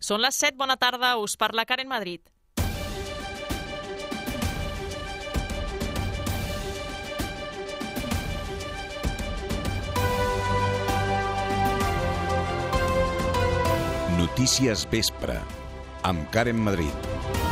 Són les 7, bona tarda, us parla Karen Madrid. Notícies Vespre, amb Karen Madrid.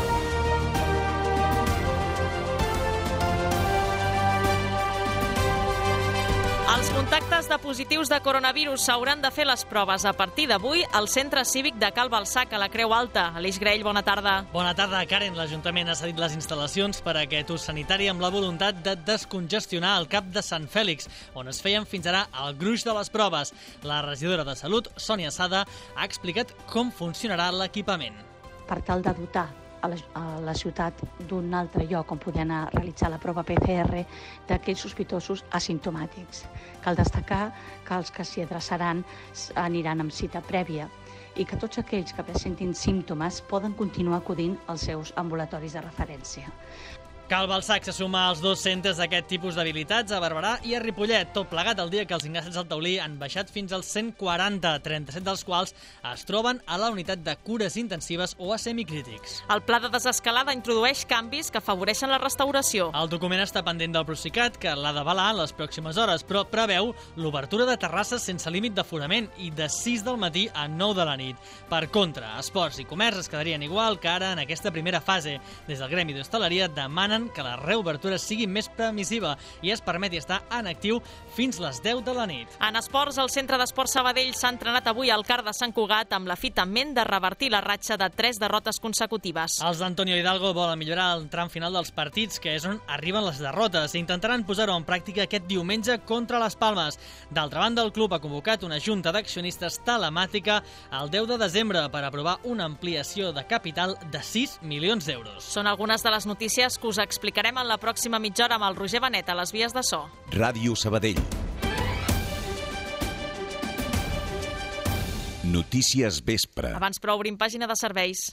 Els contactes de positius de coronavirus s'hauran de fer les proves a partir d'avui al Centre Cívic de Cal Balsac, a la Creu Alta. Aleix Grell, bona tarda. Bona tarda, Karen. L'Ajuntament ha cedit les instal·lacions per a aquest ús sanitari amb la voluntat de descongestionar el cap de Sant Fèlix, on es feien fins ara el gruix de les proves. La regidora de Salut, Sònia Sada, ha explicat com funcionarà l'equipament. Per tal de dotar a la ciutat d'un altre lloc on poder anar a realitzar la prova PCR d'aquells sospitosos asimptomàtics. Cal destacar que els que s'hi adreçaran aniran amb cita prèvia i que tots aquells que presentin símptomes poden continuar acudint als seus ambulatoris de referència. Cal Balsac se suma als 2 centres d'aquest tipus d'habilitats, a Barberà i a Ripollet, tot plegat el dia que els ingressos al taulí han baixat fins als 140, 37 dels quals es troben a la unitat de cures intensives o a semicrítics. El pla de desescalada introdueix canvis que afavoreixen la restauració. El document està pendent del Procicat, que l'ha d'avalar en les pròximes hores, però preveu l'obertura de terrasses sense límit d'aforament i de 6 del matí a 9 de la nit. Per contra, esports i comerç es quedarien igual que ara en aquesta primera fase. Des del Gremi d'Hostaleria demanen que la reobertura sigui més permissiva i es permeti estar en actiu fins les 10 de la nit. En esports, el Centre d'Esport Sabadell s'ha entrenat avui al CAR de Sant Cugat amb la fita ment de revertir la ratxa de 3 derrotes consecutives. Els d'Antonio Hidalgo volen millorar el tram final dels partits, que és on arriben les derrotes, i intentaran posar-ho en pràctica aquest diumenge contra les Palmes. D'altra banda, el club ha convocat una junta d'accionistes telemàtica el 10 de desembre per aprovar una ampliació de capital de 6 milions d'euros. Són algunes de les notícies que us explicarem en la pròxima mitja hora amb el Roger Benet a les vies de so. Ràdio Sabadell. Notícies Vespre. Abans, però, obrim pàgina de serveis.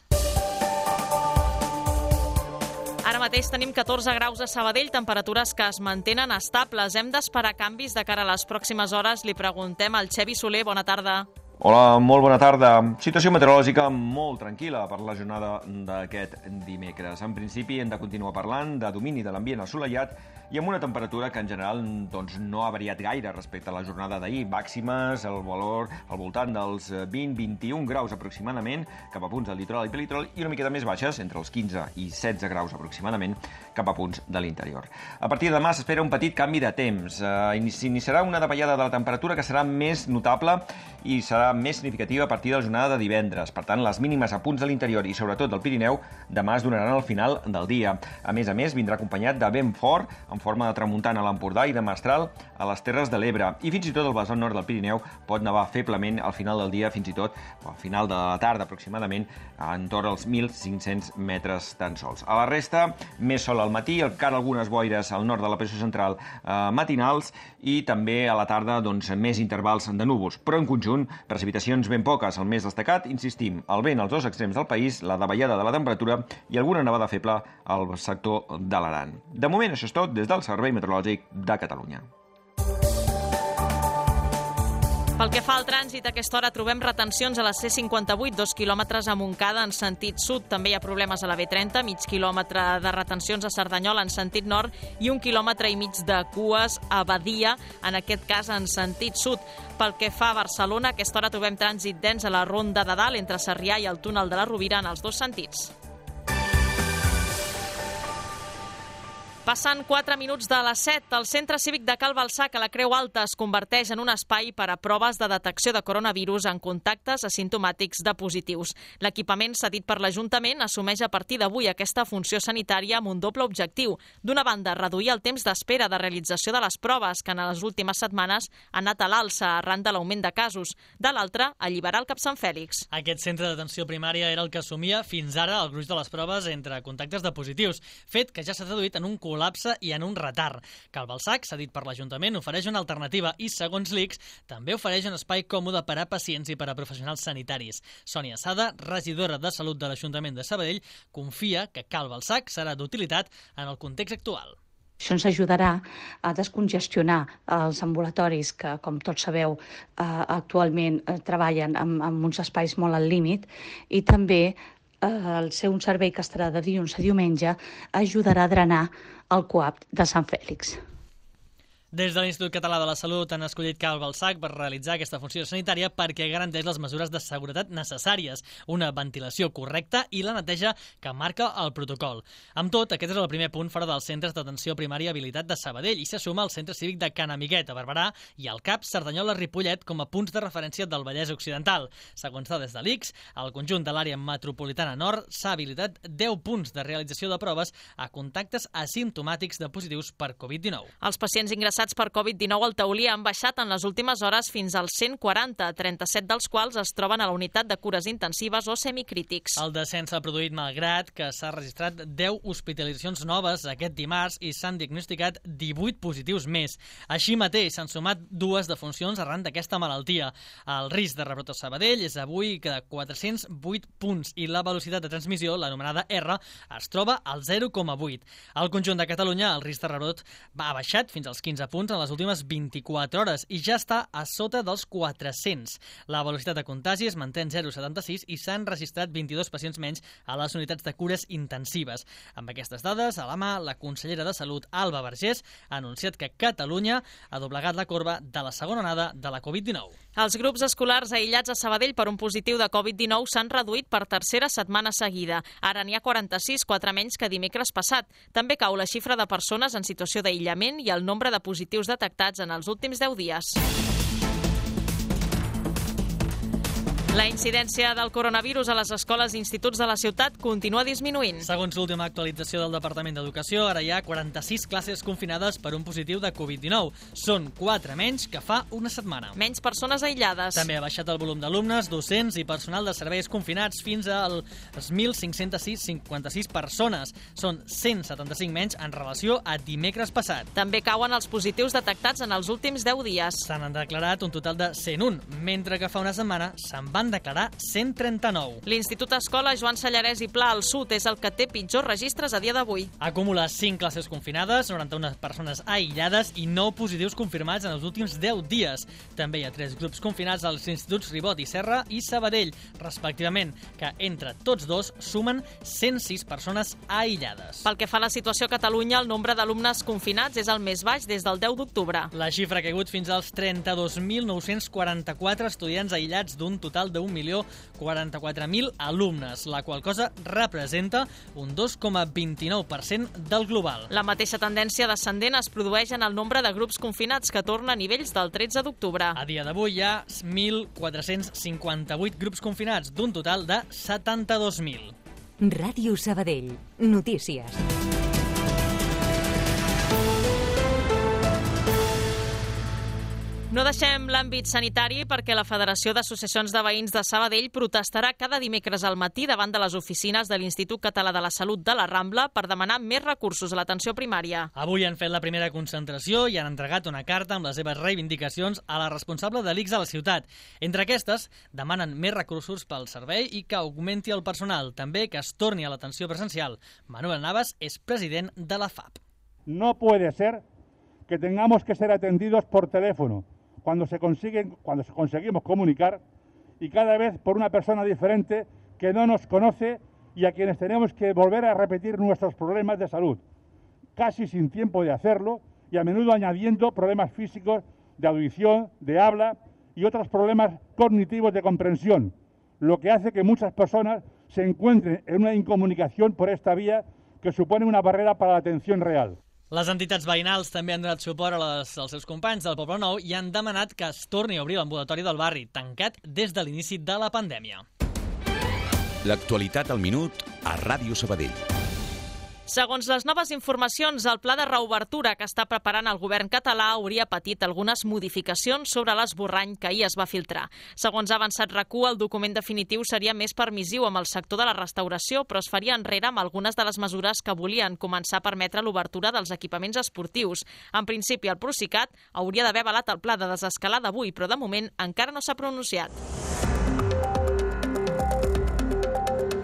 Ara mateix tenim 14 graus a Sabadell, temperatures que es mantenen estables. Hem d'esperar canvis de cara a les pròximes hores. Li preguntem al Xevi Soler. Bona tarda. Hola, molt bona tarda. Situació meteorològica molt tranquil·la per la jornada d'aquest dimecres. En principi hem de continuar parlant de domini de l'ambient assolellat i amb una temperatura que en general no ha variat gaire respecte a la jornada d'ahir. Màximes al voltant dels 20-21 graus aproximadament cap a punts del litoral i pelitoral i una miqueta més baixes, entre els 15 i 16 graus aproximadament, cap a punts de l'interior. A partir de demà s'espera un petit canvi de temps. S'iniciarà una davallada de la temperatura que serà més notable i serà més significativa a partir de la jornada de divendres. Per tant, les mínimes a punts de l'interior i sobretot del Pirineu demà es donaran al final del dia. A més, vindrà acompanyat de vent fort en forma de tramuntana a l'Empordà i de mestral a les Terres de l'Ebre. I fins i tot el vessant nord del Pirineu pot nevar feblement al final del dia, fins i tot al final de la tarda aproximadament, entorn als 1.500 metres tan sols. A la resta, més sol al matí, encara algunes boires al nord de la pressió central matinals i també a la tarda més intervals de núvols. Però en conjunt, precipitacions ben poques. El més destacat, insistim, el vent als 2 extrems del país, la davallada de la temperatura i alguna nevada feble al sector de l'Aran. De moment, això és tot des del Servei Meteorològic de Catalunya. Pel que fa al trànsit, a aquesta hora trobem retencions a la C58, 2 quilòmetres a Montcada en sentit sud. També hi ha problemes a la B30, mig quilòmetre de retencions a Cerdanyola en sentit nord i 1,5 quilòmetres de cues a Badia, en aquest cas en sentit sud. Pel que fa a Barcelona, a aquesta hora trobem trànsit dens a la Ronda de Dalt entre Sarrià i el túnel de la Rovira en els 2 sentits. Passant 4 minuts de les 7, el Centre Cívic de Cal Balsac a la Creu Alta es converteix en un espai per a proves de detecció de coronavirus en contactes asimptomàtics de positius. L'equipament cedit per l'Ajuntament assumeix a partir d'avui aquesta funció sanitària amb un doble objectiu. D'una banda, reduir el temps d'espera de realització de les proves, que en les últimes setmanes ha anat a l'alça arran de l'augment de casos. De l'altra, alliberar el Cap Sant Fèlix. Aquest centre d'atenció primària era el que assumia fins ara el gruix de les proves entre contactes de positius, fet que ja s'ha traduït en un col·lapse i en un retard. Cal Balsac, cedit per l'Ajuntament, ofereix una alternativa i, segons l'ICS, també ofereix un espai còmode per a pacients i per a professionals sanitaris. Sònia Sada, regidora de Salut de l'Ajuntament de Sabadell, confia que Cal Balsac serà d'utilitat en el context actual. Això ens ajudarà a descongestionar els ambulatoris que, com tots sabeu, actualment treballen amb uns espais molt al límit, i també el ser un servei que estarà de dilluns a diumenge ajudarà a drenar el CUAP de Sant Fèlix. Des de l'Institut Català de la Salut han escollit Cal Balsac per realitzar aquesta funció sanitària perquè garanteix les mesures de seguretat necessàries, una ventilació correcta i la neteja que marca el protocol. Amb tot, aquest és el primer punt fora dels centres d'atenció primària habilitat de Sabadell i s'assuma al centre cívic de Can Amiguet, a Barberà, i al CAP Cerdanyola-Ripollet com a punts de referència del Vallès Occidental. Segons dades de l'ICS, al conjunt de l'àrea metropolitana nord s'ha habilitat 10 punts de realització de proves a contactes asimptomàtics de positius per Covid-19. Els pacients ingressats per Covid-19 al Taulí han baixat en les últimes hores fins als 140, 37 dels quals es troben a la unitat de cures intensives o semicrítics. El descens s'ha produït malgrat que s'ha registrat 10 hospitalitzacions noves aquest dimarts i s'han diagnosticat 18 positius més. Així mateix s'han sumat 2 defuncions arran d'aquesta malaltia. El risc de rebrot a Sabadell és avui de 408 punts i la velocitat de transmissió, l'anomenada R, es troba al 0,8. Al conjunt de Catalunya el risc de rebrot ha baixat fins als 15 punts en les últimes 24 hores i ja està a sota dels 400. La velocitat de contagi es manté en 0,76 i s'han registrat 22 pacients menys a les unitats de cures intensives. Amb aquestes dades a la mà, la consellera de Salut, Alba Vergés, ha anunciat que Catalunya ha doblegat la corba de la segona onada de la Covid-19. Els grups escolars aïllats a Sabadell per un positiu de Covid-19 s'han reduït per tercera setmana seguida. Ara n'hi ha 46, 4 menys que dimecres passat. També cau la xifra de persones en situació d'aïllament i el nombre de positius detectats en els últims 10 dies. La incidència del coronavirus a les escoles i instituts de la ciutat continua disminuint. Segons l'última actualització del Departament d'Educació, ara hi ha 46 classes confinades per un positiu de Covid-19. Són 4 menys que fa una setmana. Menys persones aïllades. També ha baixat el volum d'alumnes, docents i personal de serveis confinats fins als 1.556 persones. Són 175 menys en relació a dimecres passat. També cauen els positius detectats en els últims 10 dies. S'han declarat un total de 101, mentre que fa una setmana se'n van declarar 139. L'Institut Escola Joan Sallarès i Pla al Sud és el que té pitjors registres a dia d'avui. Acumula 5 classes confinades, 91 persones aïllades i 9 positius confirmats en els últims 10 dies. També hi ha 3 grups confinats als instituts Ribot i Serra i Sabadell, respectivament, que entre tots dos sumen 106 persones aïllades. Pel que fa a la situació a Catalunya, el nombre d'alumnes confinats és el més baix des del 10 d'octubre. La xifra ha caigut fins als 32.944 estudiants aïllats d'un total de 1.044.000 alumnes, la qual cosa representa un 2,29% del global. La mateixa tendència descendent es produeix en el nombre de grups confinats, que torna a nivells del 13 d'octubre. A dia d'avui hi ha 1.458 grups confinats, d'un total de 72.000. Ràdio Sabadell. Notícies. No deixem l'àmbit sanitari perquè la Federació d'Associacions de Veïns de Sabadell protestarà cada dimecres al matí davant de les oficines de l'Institut Català de la Salut de la Rambla per demanar més recursos a l'atenció primària. Avui han fet la primera concentració i han entregat una carta amb les seves reivindicacions a la responsable de l'ICS a la ciutat. Entre aquestes, demanen més recursos pel servei i que augmenti el personal, també que es torni a l'atenció presencial. Manuel Navas és president de la FAP. No puede ser que tengamos que ser atendidos por teléfono cuando conseguimos comunicar y cada vez por una persona diferente que no nos conoce y a quienes tenemos que volver a repetir nuestros problemas de salud, casi sin tiempo de hacerlo y a menudo añadiendo problemas físicos de audición, de habla y otros problemas cognitivos de comprensión, lo que hace que muchas personas se encuentren en una incomunicación por esta vía que supone una barrera para la atención real. Les entitats veïnals també han donat suport als seus companys del Poble Nou i han demanat que es torni a obrir l'ambulatori del barri, tancat des de l'inici de la pandèmia. L'actualitat al minut a Ràdio Sabadell. Segons les noves informacions, el pla de reobertura que està preparant el govern català hauria patit algunes modificacions sobre l'esborrany que ahir es va filtrar. Segons ha avançat RAC1, el document definitiu seria més permissiu amb el sector de la restauració, però es faria enrere amb algunes de les mesures que volien començar a permetre l'obertura dels equipaments esportius. En principi, el Procicat hauria d'haver avalat el pla de desescalada avui, però de moment encara no s'ha pronunciat.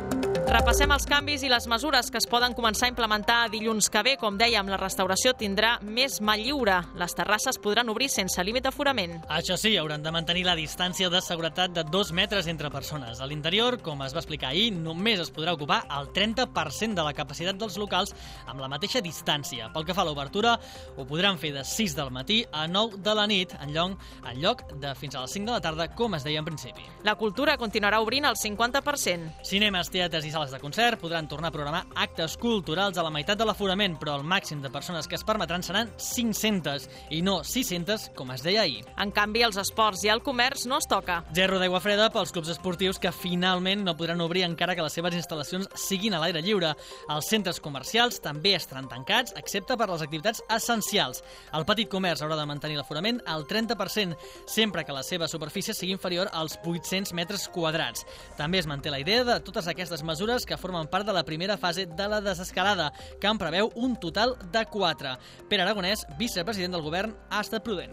Repassem els canvis i les mesures que es poden començar a implementar dilluns que ve. Com dèiem, la restauració tindrà més mà lliure. Les terrasses podran obrir sense límit d'aforament. Això sí, hauran de mantenir la distància de seguretat de 2 metres entre persones. A l'interior, com es va explicar ahir, només es podrà ocupar el 30% de la capacitat dels locals amb la mateixa distància. Pel que fa a l'obertura, ho podran fer de 6 del matí a 9 de la nit, en lloc de fins a les 5 de la tarda, com es deia en principi. La cultura continuarà obrint el 50%. Cinemes, teatres i sales de concert podran tornar a programar actes culturals a la meitat de l'aforament, però el màxim de persones que es permetran seran 500 i no 600, com es deia ahir. En canvi, els esports i el comerç no es toca. Gerro d'aigua freda pels clubs esportius que finalment no podran obrir encara que les seves instal·lacions siguin a l'aire lliure. Els centres comercials també estaran tancats, excepte per les activitats essencials. El petit comerç haurà de mantenir l'aforament al 30%, sempre que la seva superfície sigui inferior als 800 metres quadrats. També es manté la idea de totes aquestes mesures que formen part de la primera fase de la desescalada, que en preveu un total de 4. Pere Aragonès, vicepresident del govern, ha estat prudent.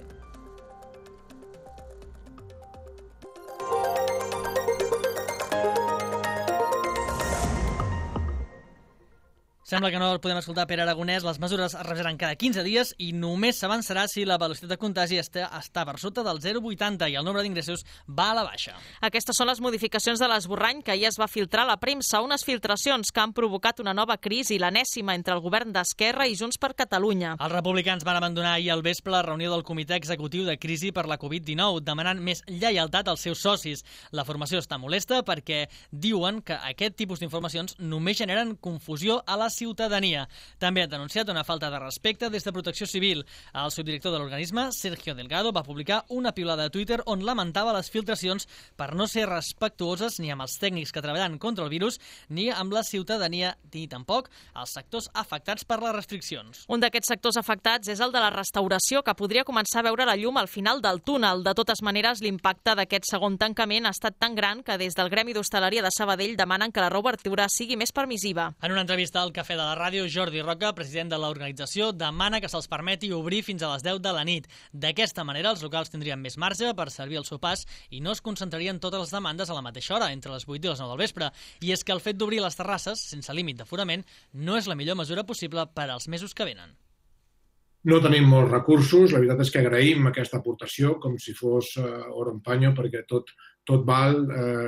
Sembla que no el podem escoltar Pere Aragonès. Les mesures es revisaran cada 15 dies i només s'avançarà si la velocitat de contagi està per sota del 0,80 i el nombre d'ingressos va a la baixa. Aquestes són les modificacions de l'esborrany que ahir es va filtrar a la premsa, unes filtracions que han provocat una nova crisi, l'enèsima entre el govern d'Esquerra i Junts per Catalunya. Els republicans van abandonar ahir al vespre la reunió del Comitè Executiu de Crisi per la Covid-19, demanant més lleialtat als seus socis. La formació està molesta perquè diuen que aquest tipus d'informacions només generen confusió a la ciutadania. També ha denunciat una falta de respecte des de Protecció Civil. El subdirector de l'organisme, Sergio Delgado, va publicar una piulada a Twitter on lamentava les filtracions per no ser respectuoses ni amb els tècnics que treballen contra el virus, ni amb la ciutadania, ni tampoc els sectors afectats per les restriccions. Un d'aquests sectors afectats és el de la restauració, que podria començar a veure la llum al final del túnel. De totes maneres, l'impacte d'aquest segon tancament ha estat tan gran que des del Gremi d'Hostaleria de Sabadell demanen que la reobertura sigui més permissiva. En una entrevista al Cafè de la Ràdio, Jordi Roca, president de l'organització, demana que se'ls permeti obrir fins a les 10 de la nit. D'aquesta manera, els locals tindrien més marge per servir els sopars i no es concentrarien totes les demandes a la mateixa hora, entre les 8 i les 9 del vespre. I és que el fet d'obrir les terrasses, sense límit d'aforament, no és la millor mesura possible per als mesos que venen. No tenim molts recursos, la veritat és que agraïm aquesta aportació com si fos oro en paño, perquè tot val.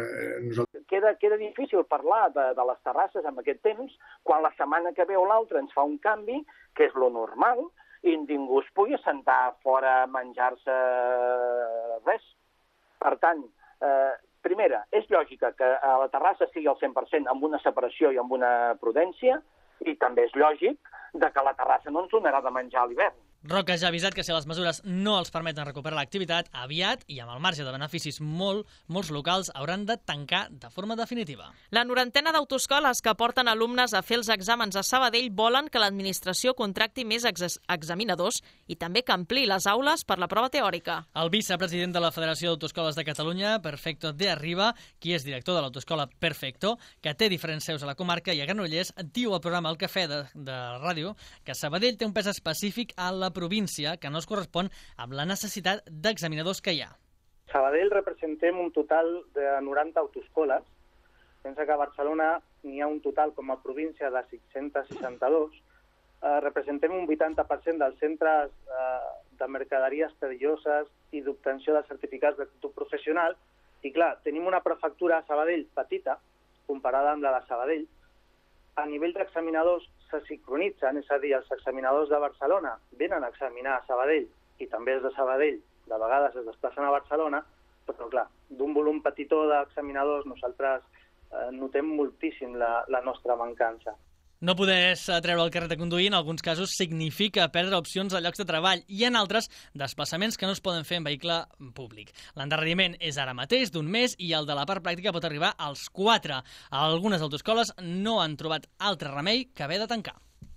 Queda difícil parlar de les terrasses en aquest temps, quan la setmana que ve o l'altra ens fa un canvi, que és lo normal, i ningú es pugui sentar fora a menjar-se res. Per tant, primera, és lògica que a la terrassa sigui al 100% amb una separació i amb una prudència, i també és lògic que la terrassa no ens donarà de menjar a l'hivern. Roca ja ha avisat que si les mesures no els permeten recuperar l'activitat, aviat, i amb el marge de beneficis molts locals hauran de tancar de forma definitiva. La 90ena d'autoescoles que porten alumnes a fer els exàmens a Sabadell volen que l'administració contracti més examinadors i també que ampliï les aules per la prova teòrica. El vicepresident de la Federació d'Autoescoles de Catalunya, Perfecto de Arriba, qui és director de l'autoescola Perfecto, que té diferents seus a la comarca i a Granollers, diu al programa El Cafè de ràdio que Sabadell té un pes específic a la província que no es correspon amb la necessitat d'examinadors que hi ha. Sabadell representem un total de 90 autoescoles. Pensa que a Barcelona n'hi ha un total com a província de 662. Representem un 80% dels centres de mercaderies perilloses i d'obtenció de certificats d'actitud professional. I clar, tenim una prefectura a Sabadell petita, comparada amb la de Sabadell. A nivell d'examinadors se sincronitzen, és a dir, els examinadors de Barcelona venen a examinar a Sabadell i també els de Sabadell de vegades es desplacen a Barcelona, però clar, d'un volum petitó d'examinadors nosaltres notem moltíssim la nostra mancança. No poder treure el carret de conduir en alguns casos significa perdre opcions de llocs de treball i en altres desplaçaments que no es poden fer en vehicle públic. L'endarreriment és ara mateix d'un mes i el de la part pràctica pot arribar als 4. Algunes autoescoles no han trobat altre remei que haver de tancar.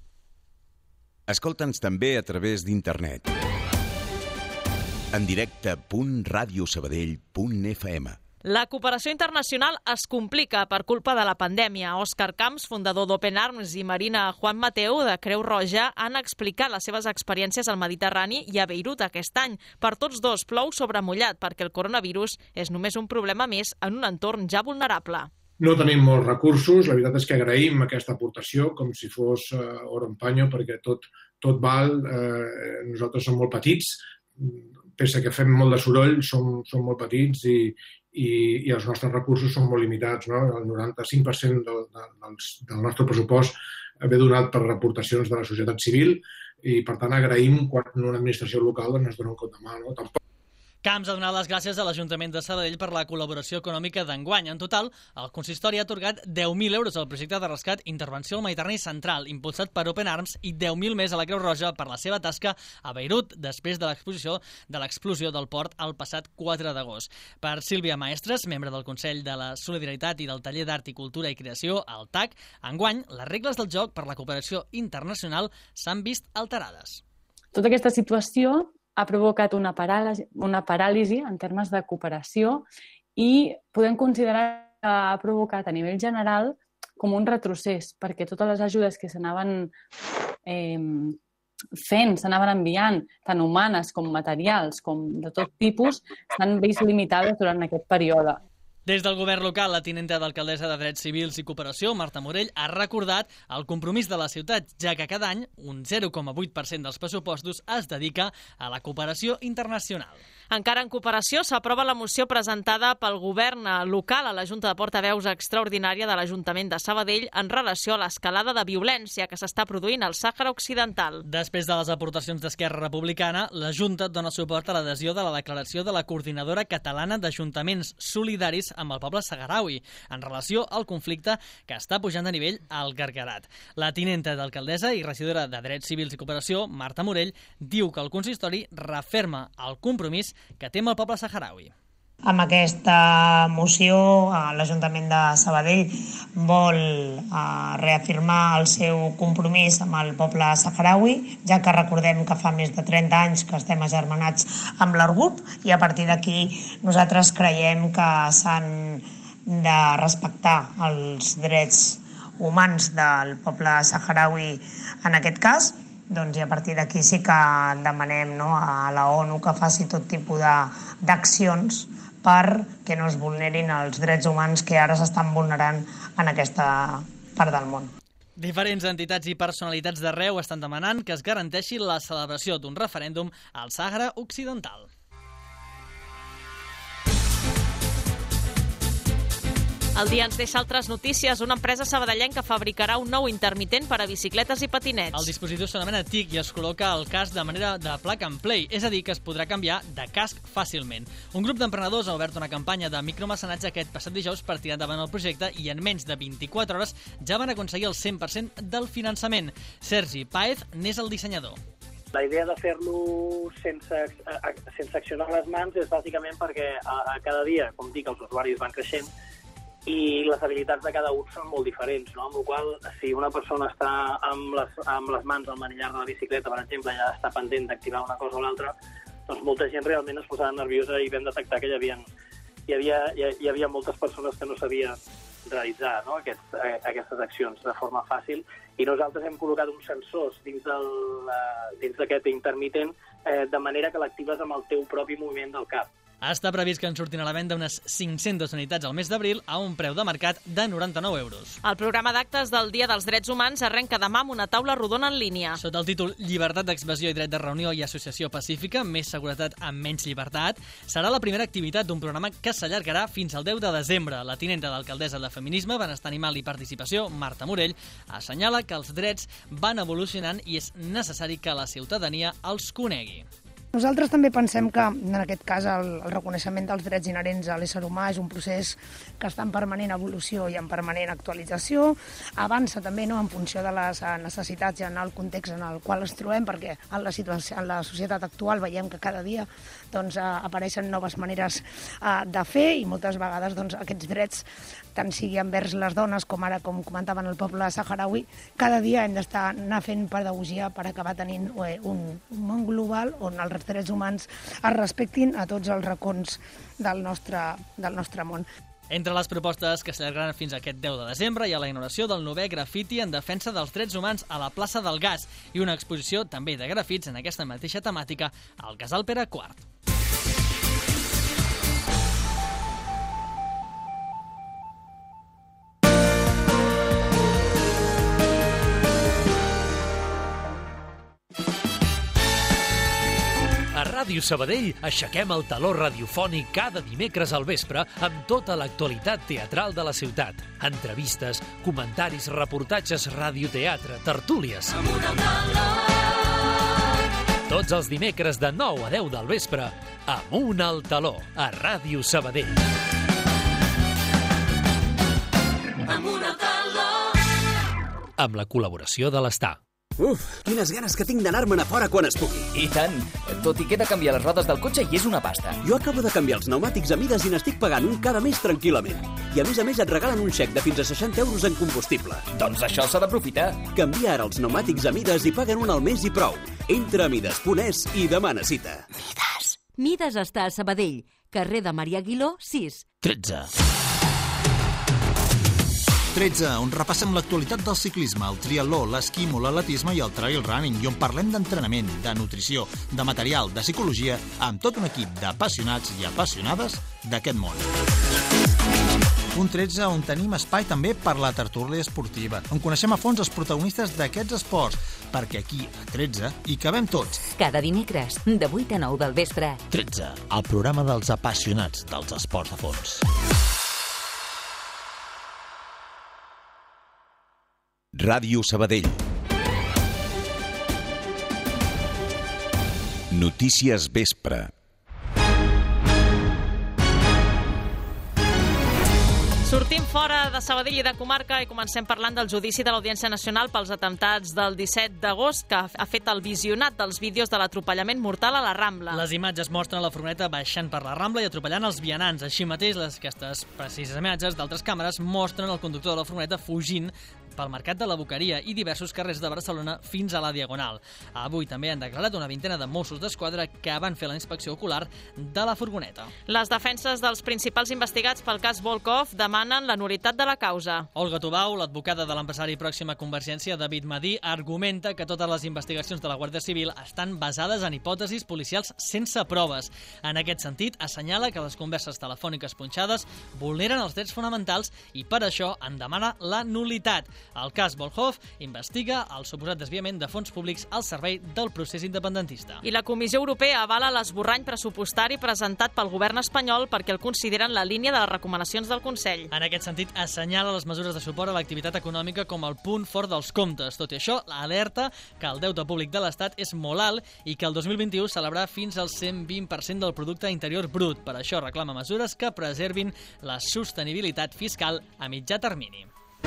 Escolta'ns també a través d'internet. En directe .radiosabadell.fm. La cooperació internacional es complica per culpa de la pandèmia. Òscar Camps, fundador d'Open Arms, i Marina Juan Mateu, de Creu Roja, han explicat les seves experiències al Mediterrani i a Beirut aquest any. Per tots dos plou sobre mullat, perquè el coronavirus és només un problema més en un entorn ja vulnerable. No tenim molts recursos, la veritat és que agraïm aquesta aportació com si fos oro en paño, perquè tot val, nosaltres som molt petits, pese que fem molt de soroll, som molt petits i els nostres recursos són molt limitats, no? El 95% del nostre pressupost ve donat per aportacions de la societat civil i, per tant, agraïm quan una administració local ens dona un cop de mà, no? Camps ha donat les gràcies a l'Ajuntament de Sabadell per la col·laboració econòmica d'enguany. En total, el consistori ha atorgat 10.000 euros al projecte de rescat Intervenció al Mediterrani Central, impulsat per Open Arms, i 10.000 més a la Creu Roja per la seva tasca a Beirut, després de l'explosió del port el passat 4 d'agost. Per Sílvia Maestres, membre del Consell de la Solidaritat i del Taller d'Art i Cultura i Creació, el TAC, enguany, les regles del joc per la cooperació internacional s'han vist alterades. Tota aquesta situació ha provocat una paràlisi en termes de cooperació i podem considerar que ha provocat a nivell general com un retrocés, perquè totes les ajudes que s'anaven fent, s'anaven enviant, tant humanes com materials, com de tot tipus, s'han vist limitades durant aquest període. Des del govern local, la tinenta d'alcaldessa de Drets Civils i Cooperació, Marta Morell, ha recordat el compromís de la ciutat, ja que cada any un 0,8% dels pressupostos es dedica a la cooperació internacional. Encara en cooperació, s'aprova la moció presentada pel govern local a la Junta de Portaveus Extraordinària de l'Ajuntament de Sabadell en relació a l'escalada de violència que s'està produint al Sàhara Occidental. Després de les aportacions d'Esquerra Republicana, la Junta dona suport a l'adhesió de la declaració de la Coordinadora Catalana d'Ajuntaments Solidaris amb el poble saharaui en relació al conflicte que està pujant de nivell al Gargarat. La tinenta d'alcaldessa i regidora de Drets Civils i Cooperació, Marta Morell, diu que el consistori referma el compromís que té amb el poble saharaui. Amb aquesta moció, l'Ajuntament de Sabadell vol reafirmar el seu compromís amb el poble saharaui, ja que recordem que fa més de 30 anys que estem agermanats amb l'Argub i a partir d'aquí nosaltres creiem que s'han de respectar els drets humans del poble saharaui en aquest cas. I a partir d'aquí sí que demanem a la ONU que faci tot tipus d'accions perquè no es vulnerin els drets humans que ara s'estan vulnerant en aquesta part del món. Diferents entitats i personalitats d'arreu estan demanant que es garanteixi la celebració d'un referèndum al Sàhara Occidental. El dia ens deixa altres notícies. Una empresa sabadellenca fabricarà un nou intermitent per a bicicletes i patinets. El dispositiu s'anomena TIC i es col·loca al casc de manera de plug and play, és a dir, que es podrà canviar de casc fàcilment. Un grup d'emprenedors ha obert una campanya de micromecenatge aquest passat dijous per tirar endavant el projecte i en menys de 24 hores ja van aconseguir el 100% del finançament. Sergi Páez n'és el dissenyador. La idea de fer-lo sense accionar les mans és bàsicament perquè cada dia, com dic, els usuaris van creixent i les habilitats de cada un són molt diferents, no? Amb la qual cosa, si una persona està amb les mans al manillar de la bicicleta, per exemple, ja està pendent d'activar una cosa o l'altra, doncs molta gent realment es posava nerviosa i vam detectar que hi havia moltes persones que no sabien realitzar, no? Aquestes accions de forma fàcil i nosaltres hem col·locat uns sensors dins d'aquest intermitent de manera que l'actives amb el teu propi moviment del cap. Està previst que en surtin a la venda unes 500 unitats al mes d'abril a un preu de mercat de 99 euros. El programa d'actes del Dia dels Drets Humans arrenca demà amb una taula rodona en línia. Sota el títol Llibertat d'expressió i dret de reunió i associació pacífica, més seguretat amb menys llibertat, serà la primera activitat d'un programa que s'allargarà fins al 10 de desembre. La tinenta d'alcaldessa de Feminisme, Benestar Animal i Participació, Marta Morell, assenyala que els drets van evolucionant i és necessari que la ciutadania els conegui. Nosaltres també pensem que, en aquest cas, el reconeixement dels drets inherents a l'ésser humà és un procés que està en permanent evolució i en permanent actualització. Avança també en funció de les necessitats i en el context en el qual ens trobem, perquè en la societat actual veiem que cada dia apareixen noves maneres de fer i moltes vegades aquests drets, tant sigui envers les dones com ara, com comentaven el poble saharaui, cada dia hem d'estar fent pedagogia per acabar tenint un món global on els drets humans es respectin a tots els racons del nostre món. Entre les propostes que s'allargaran fins a aquest 10 de desembre hi ha la inauguració del 9è grafiti en defensa dels drets humans a la plaça del Gas i una exposició també de grafits en aquesta mateixa temàtica al Casal Pere IV. Ràdio Sabadell aixequem el taló radiofònic cada dimecres al vespre amb tota l'actualitat teatral de la ciutat. Entrevistes, comentaris, reportatges, radioteatre, tertúlies. Tots els dimecres de 9 a 10 del vespre, Amunt al taló, a Ràdio Sabadell. Amunt al taló. Amb la col·laboració de l'Estar. Uf, quines ganes que tinc d'anar-me'n a fora quan es pugui. I tant, tot i que he de canviar les rodes del cotxe i és una pasta. Jo acabo de canviar els pneumàtics a mides i n'estic pagant un cada mes tranquil·lament. I a més et regalen un xec de fins a 60 euros en combustible. Doncs això s'ha d'aprofitar. Canvia ara els pneumàtics a mides i paguen un al mes i prou. Entra a mides.es i demana cita. Mides està a Sabadell, carrer de Maria Aguiló, 6. 13. 13, on repassem l'actualitat del ciclisme, el triatló, l'esquimo, l'atletisme i el trail running, i on parlem d'entrenament, de nutrició, de material, de psicologia, amb tot un equip d'apassionats i apassionades d'aquest món. Un 13 on tenim espai també per la tertúlia esportiva, on coneixem a fons els protagonistes d'aquests esports, perquè aquí, a 13, hi cabem tots. Cada dimecres, de 8 a 9 del vespre. 13, el programa dels apassionats dels esports de fons. Ràdio Sabadell. Notícies vespre. Sortim fora de Sabadell i de comarca i comencem parlant del judici de l'Audiència Nacional pels atemptats del 17 d'agost que ha fet el visionat dels vídeos de l'atropellament mortal a la Rambla. Les imatges mostren la furgoneta baixant per la Rambla i atropellant els vianants. Així mateix, aquestes precises imatges d'altres càmeres mostren el conductor de la furgoneta fugint pel Mercat de la Boqueria i diversos carrers de Barcelona fins a la Diagonal. Avui també han declarat una vintena de Mossos d'Esquadra que van fer la inspecció ocular de la furgoneta. Les defenses dels principals investigats pel cas Volkov demanen la nul·litat de la causa. Olga Tubau, l'advocada de l'empresari pròxim a Convergència, David Madí, argumenta que totes les investigacions de la Guàrdia Civil estan basades en hipòtesis policials sense proves. En aquest sentit, assenyala que les converses telefòniques punxades vulneren els drets fonamentals i per això en demana la nul·litat. El cas Volkov investiga el suposat desviament de fons públics al servei del procés independentista. I la Comissió Europea avala l'esborrany pressupostari presentat pel govern espanyol perquè el consideren la línia de les recomanacions del Consell. En aquest sentit, assenyala les mesures de suport a l'activitat econòmica com el punt fort dels comptes. Tot i això, alerta que el deute públic de l'Estat és molt alt i que el 2021 celebrarà fins al 120% del producte interior brut. Per això reclama mesures que preservin la sostenibilitat fiscal a mitjà termini.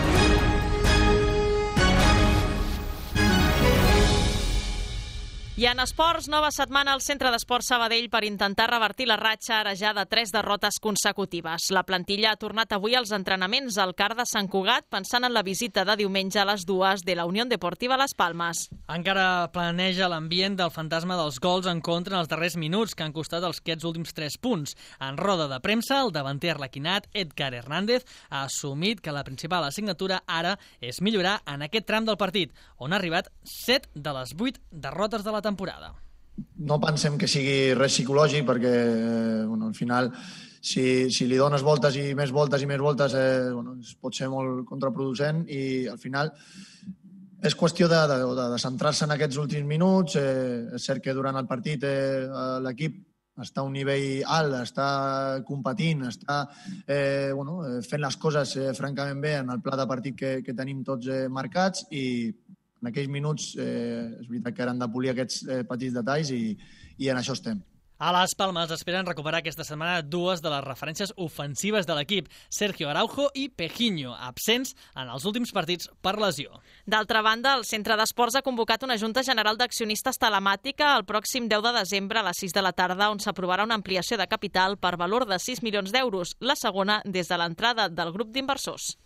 I en esports, nova setmana al Centre d'Esports Sabadell per intentar revertir la ratxa ara ja de 3 derrotes consecutives. La plantilla ha tornat avui als entrenaments al CAR de Sant Cugat pensant en la visita de diumenge a les 2 de la Unió Deportiva Las Palmes. Encara planeja l'ambient del fantasma dels gols en contra en els darrers minuts que han costat aquests últims 3 punts. En roda de premsa, el davanter arlequinat Edgar Hernández ha assumit que la principal assignatura ara és millorar en aquest tram del partit, on ha arribat 7 de les 8 derrotes de la temporada. No pensem que sigui res psicològic perquè al final si li dones voltes i més voltes pot ser molt contraproducent i al final és qüestió de centrar-se en aquests últims minuts. És cert que durant el partit l'equip està a un nivell alt, està competint, està fent les coses francament bé en el pla de partit que tenim tots marcats i en aquells minuts és veritat que han de polir aquests petits detalls i en això estem. A Las Palmes esperen recuperar aquesta setmana 2 de les referències ofensives de l'equip, Sergio Araujo i Pejiño, absents en els últims partits per lesió. D'altra banda, el Centre d'Esports ha convocat una Junta General d'Accionistes telemàtica el pròxim 10 de desembre a les 6 de la tarda, on s'aprovarà una ampliació de capital per valor de 6 milions d'euros, la segona des de l'entrada del grup d'inversors.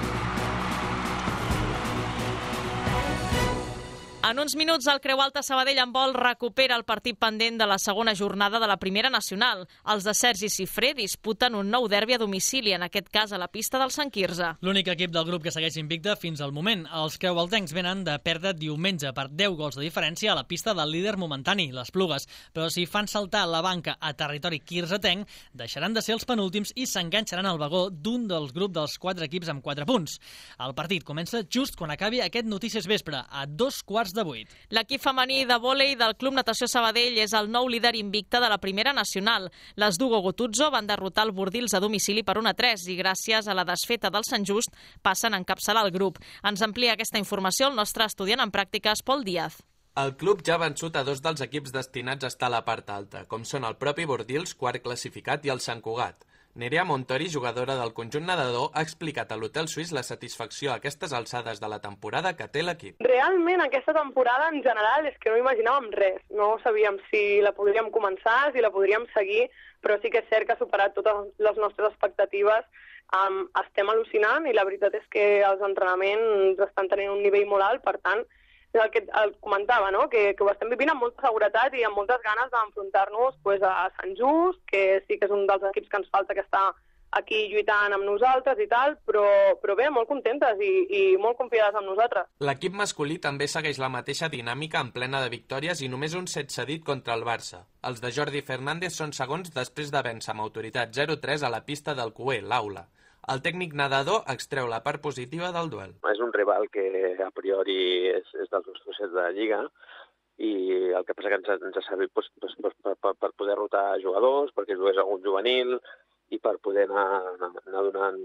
En uns minuts, el Creu Alta Sabadell en vol recupera el partit pendent de la segona jornada de la Primera Nacional. Els de Sergi Cifré disputen un nou derbi a domicili, en aquest cas a la pista del Sant Quirze. L'únic equip del grup que segueix invicte fins al moment. Els creualtencs venen de perdre diumenge per 10 gols de diferència a la pista del líder momentani, les Plugues. Però si fan saltar la banca a territori quirzetenc, deixaran de ser els penúltims i s'enganxaran al vagó d'un dels grups dels 4 equips amb 4 punts. El partit comença just quan acabi aquest Notícies Vespre, a 2:15 8. L'equip femení de vòlei del Club Natació Sabadell és el nou líder invicte de la primera nacional. Les d'Hugo Gotuzzo van derrotar el Bordils a domicili per 1-3 i gràcies a la desfeta del Sant Just passen a encapçalar el grup. Ens amplia aquesta informació el nostre estudiant en pràctiques, Pol Díaz. El club ja ha vençut a 2 dels equips destinats a estar a la part alta, com són el propi Bordils, quart classificat, i el Sant Cugat. Nerea Montori, jugadora del conjunt nedador, ha explicat a l'Hotel Suís la satisfacció a aquestes alçades de la temporada que té l'equip. Realment, aquesta temporada en general és que no imaginàvem res. No sabíem si la podríem començar, si la podríem seguir, però sí que és cert que ha superat totes les nostres expectatives. Estem al·lucinant i la veritat és que els entrenaments estan tenint un nivell molt alt, per tant, és el que el comentava, no? que ho estem vivint amb molta seguretat i amb moltes ganes d'enfrontar-nos a Sant Just, que sí que és un dels equips que ens falta, que està aquí lluitant amb nosaltres i tal, però bé, molt contentes i molt confiades amb nosaltres. L'equip masculí també segueix la mateixa dinàmica en plena de victòries i només un set cedit contra el Barça. Els de Jordi Fernández són segons després de vèncer amb autoritat 0-3 a la pista del Cué, l'Aula. El tècnic nedador extreu la part positiva del duel. És un rival que a priori és dels nostres de la Lliga i el que passa que ens ha servit per poder rotar jugadors, perquè jugués algun juvenil i per poder anar donant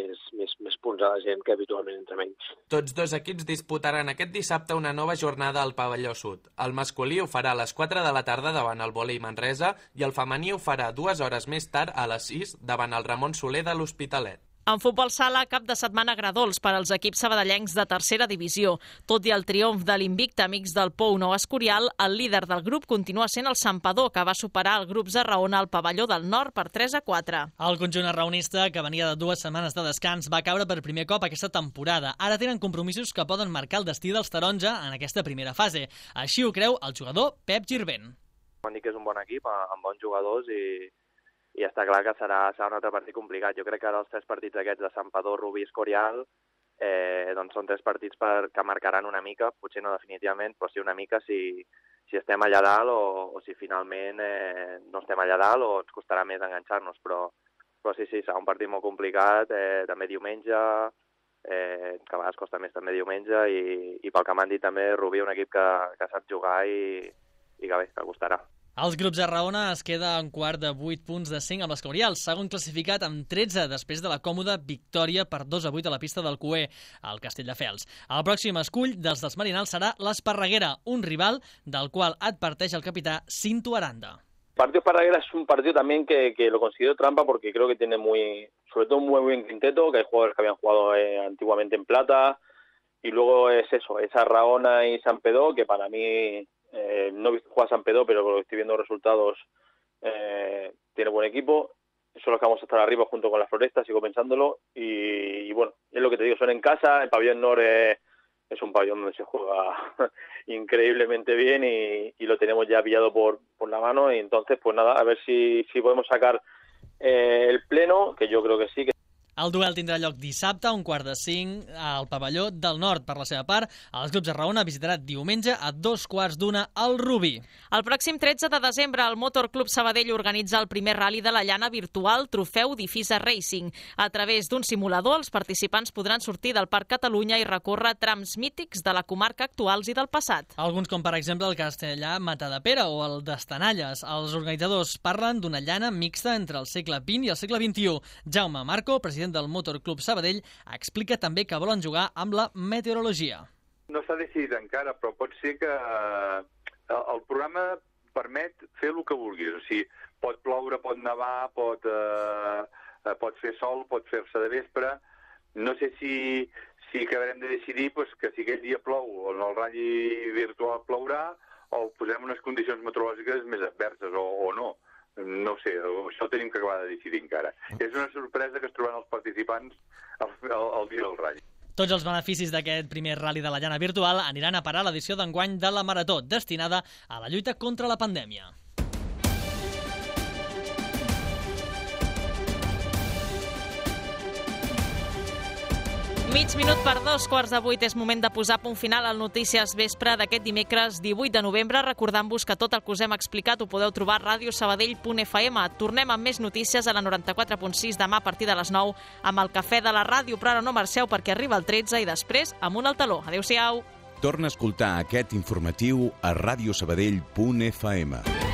més punts a la gent que habitualment entra menys. Tots dos equips disputaran aquest dissabte una nova jornada al Pavelló Sud. El masculí ho farà a les 4 de la tarda davant el Vòlei Manresa i el femení ho farà 2 hores més tard a les 6 davant el Ramon Soler de l'Hospitalet. En futbol sala, cap de setmana agradols per als equips sabadellencs de tercera divisió. Tot i el triomf de l'Invicta amics del Pou Nou Escorial, el líder del grup continua sent el Santpedor, que va superar el grup Zarraona al Pavelló del Nord per 3-4. El conjunt arraonista, que venia de 2 setmanes de descans, va caure per primer cop aquesta temporada. Ara tenen compromisos que poden marcar el destí dels taronja en aquesta primera fase. Així ho creu el jugador Pep Girbent. Van dir que és un bon equip, amb bons jugadors i està clar que serà un altre partit complicat. Jo crec que ara els 3 partits aquests de Santpedor, Rubí i Escorial doncs són 3 partits que marcaran una mica, potser no definitivament, però sí una mica si estem allà dalt o si finalment no estem allà dalt o ens costarà més enganxar-nos. Però sí, serà un partit molt complicat, també diumenge, que a vegades costa més també diumenge, i pel que m'han dit també, Rubí, un equip que sap jugar i que costarà. Els grups Arraona es queda en quart de 8 punts de 5 amb l'Escorial, segon classificat amb 13 després de la còmoda victòria per 2-8 a la pista del Cué, al Castelldefels. El pròxim escull dels Marinals serà l'Esparreguera, un rival del cual adverteix el capità Cinto Aranda. El partido Esparreguera es un partido también que lo considero trampa porque creo que tiene sobre todo un muy buen quinteto, que hay jugadores que habían jugado antiguamente en plata, y luego es Arraona y Santpedor, que para mí... no he visto jugar a Santpedor, pero con lo que estoy viendo resultados tiene buen equipo. Son los que vamos a estar arriba junto con las Florestas, sigo pensándolo. Y bueno, es lo que te digo, son en casa. El pabellón Nord es un pabellón donde se juega increíblemente bien y lo tenemos ya pillado por la mano. Y entonces, pues nada, a ver si podemos sacar el pleno, que yo creo que sí. El duel tindrà lloc dissabte a 4:45 al Pavelló del Nord. Per la seva part, els grups Arraona visitarà diumenge a 2:15 al Rubí. El pròxim 13 de desembre, el Motor Club Sabadell organitza el primer rally de la llana virtual Trofeu Difisa Racing. A través d'un simulador, els participants podran sortir del Parc Catalunya i recórrer trams mítics de la comarca actuals i del passat. Alguns, com per exemple el castellà Matadepera o el d'Estanalles. Els organitzadors parlen d'una llana mixta entre el segle XX i el segle XXI. Jaume Marco, president del Motor Club Sabadell, explica també que volen jugar amb la meteorologia. No s'ha decidit encara, però pot ser que el programa permet fer el que vulguis. O sigui, pot ploure, pot nevar, pot fer sol, pot fer-se de vespre. No sé si acabarem de decidir que si aquest dia plou o en el ratll virtual plourà o posem unes condicions meteorològiques més adverses o no. No ho sé, això tenim que acabar de decidir encara. És una sorpresa que es trobaran els participants el dia del ratll. Tots els beneficis d'aquest primer rally de la llana virtual aniran a parar a l'edició d'enguany de la Marató, destinada a la lluita contra la pandèmia. Mig minut per 2:15 és moment de posar punt final al Notícies Vespre d'aquest dimecres 18 de novembre, recordant-vos que tot el que us hem explicat ho podeu trobar a radiosabadell.fm. Tornem amb més notícies a la 94.6 demà a partir de les 9 amb el Cafè de la Ràdio, però ara no marxeu perquè arriba el 13 i després Amunt al Taló. Adéu-siau. Torna a escoltar aquest informatiu a radiosabadell.fm.